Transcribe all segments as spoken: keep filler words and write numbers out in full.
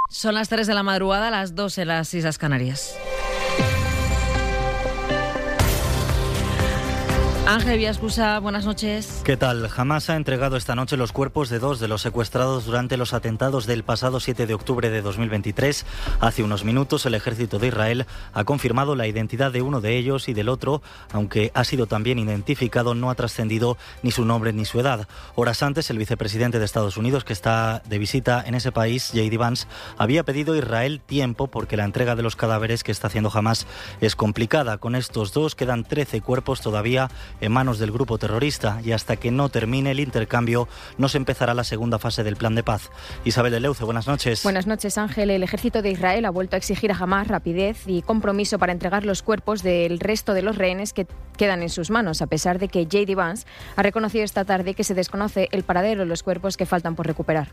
Son las tres de la madrugada, las dos en las Islas Canarias. Ángel Villaescusa, buenas noches. ¿Qué tal? Hamás ha entregado esta noche los cuerpos de dos de los secuestrados durante los atentados del pasado siete de octubre de dos mil veintitrés. Hace unos minutos el ejército de Israel ha confirmado la identidad de uno de ellos y del otro, aunque ha sido también identificado, no ha trascendido ni su nombre ni su edad. Horas antes, el vicepresidente de Estados Unidos, que está de visita en ese país, J D Vance, había pedido a Israel tiempo porque la entrega de los cadáveres que está haciendo Hamás es complicada. Con estos dos quedan trece cuerpos todavía en manos del grupo terrorista y hasta que no termine el intercambio no se empezará la segunda fase del plan de paz. Isabel de Leuce, buenas noches. Buenas noches, Ángel. El ejército de Israel ha vuelto a exigir a Hamás rapidez y compromiso para entregar los cuerpos del resto de los rehenes que quedan en sus manos, a pesar de que J D Vance ha reconocido esta tarde que se desconoce el paradero de los cuerpos que faltan por recuperar.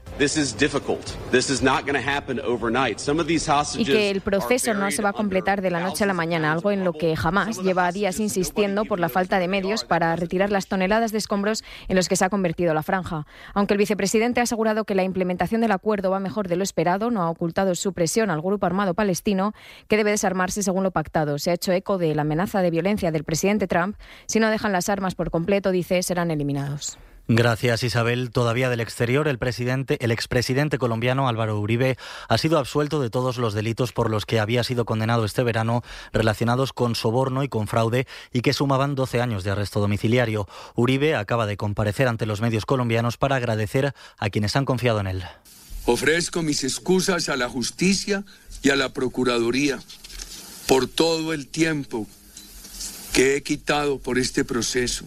Y que el proceso no se va a completar de la noche a la mañana, algo en lo que Hamás lleva días insistiendo por la falta de medios para retirar las toneladas de escombros en los que se ha convertido la franja. Aunque el vicepresidente ha asegurado que la implementación del acuerdo va mejor de lo esperado, no ha ocultado su presión al grupo armado palestino, que debe desarmarse según lo pactado. Se ha hecho eco de la amenaza de violencia del presidente Trump. Si no dejan las armas por completo, dice, serán eliminados. Gracias, Isabel. Todavía del exterior, el presidente, el expresidente colombiano Álvaro Uribe ha sido absuelto de todos los delitos por los que había sido condenado este verano, relacionados con soborno y con fraude, y que sumaban doce años de arresto domiciliario. Uribe acaba de comparecer ante los medios colombianos para agradecer a quienes han confiado en él. Ofrezco mis excusas a la justicia y a la procuraduría por todo el tiempo que he quitado por este proceso.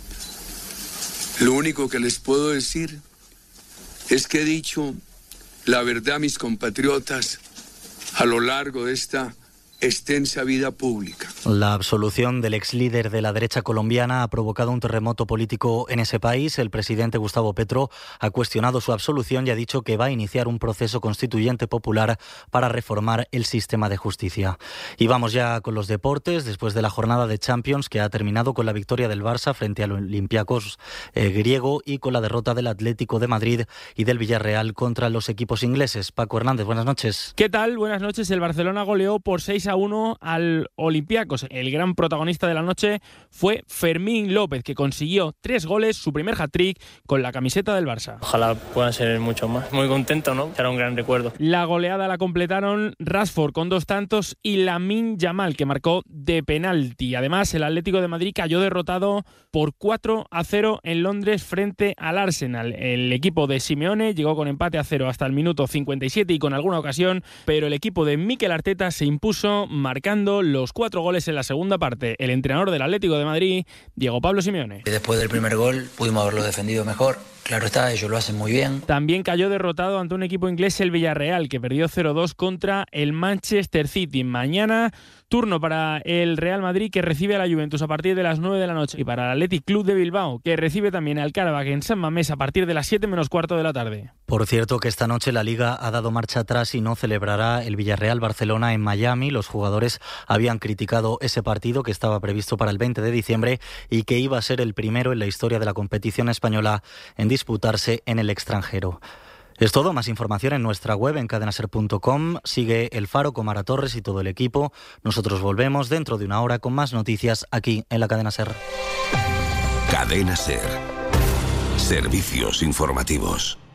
Lo único que les puedo decir es que he dicho la verdad a mis compatriotas a lo largo de esta extensa vida pública. La absolución del ex líder de la derecha colombiana ha provocado un terremoto político en ese país. El presidente Gustavo Petro ha cuestionado su absolución y ha dicho que va a iniciar un proceso constituyente popular para reformar el sistema de justicia. Y vamos ya con los deportes, después de la jornada de Champions que ha terminado con la victoria del Barça frente al Olympiacos eh, griego y con la derrota del Atlético de Madrid y del Villarreal contra los equipos ingleses. Paco Hernández, buenas noches. ¿Qué tal? Buenas noches. El Barcelona goleó por seis a uno al Olympiacos. El gran protagonista de la noche fue Fermín López, que consiguió tres goles, su primer hat-trick con la camiseta del Barça. Ojalá puedan ser muchos más. Muy contento, ¿no? Será un gran recuerdo. La goleada la completaron Rashford con dos tantos y Lamine Yamal, que marcó de penalti. Además, el Atlético de Madrid cayó derrotado por cuatro a cero en Londres frente al Arsenal. El equipo de Simeone llegó con empate a cero hasta el minuto cincuenta y siete y con alguna ocasión, pero el equipo de Mikel Arteta se impuso marcando los cuatro goles en la segunda parte. El entrenador del Atlético de Madrid, Diego Pablo Simeone. Después del primer gol pudimos haberlo defendido mejor. Claro está, ellos lo hacen muy bien. También cayó derrotado ante un equipo inglés, el Villarreal, que perdió cero dos contra el Manchester City. Mañana, turno para el Real Madrid, que recibe a la Juventus a partir de las nueve de la noche. Y para el Athletic Club de Bilbao, que recibe también al Karabakh en San Mamés a partir de las siete menos cuarto de la tarde. Por cierto, que esta noche la Liga ha dado marcha atrás y no celebrará el Villarreal-Barcelona en Miami. Los jugadores habían criticado ese partido que estaba previsto para el veinte de diciembre y que iba a ser el primero en la historia de la competición española en disputarse en el extranjero. Es todo, más información en nuestra web en cadena ser punto com. Sigue El Faro con Mara Torres y todo el equipo. Nosotros volvemos dentro de una hora con más noticias aquí en la Cadena Ser. Cadena Ser. Servicios informativos.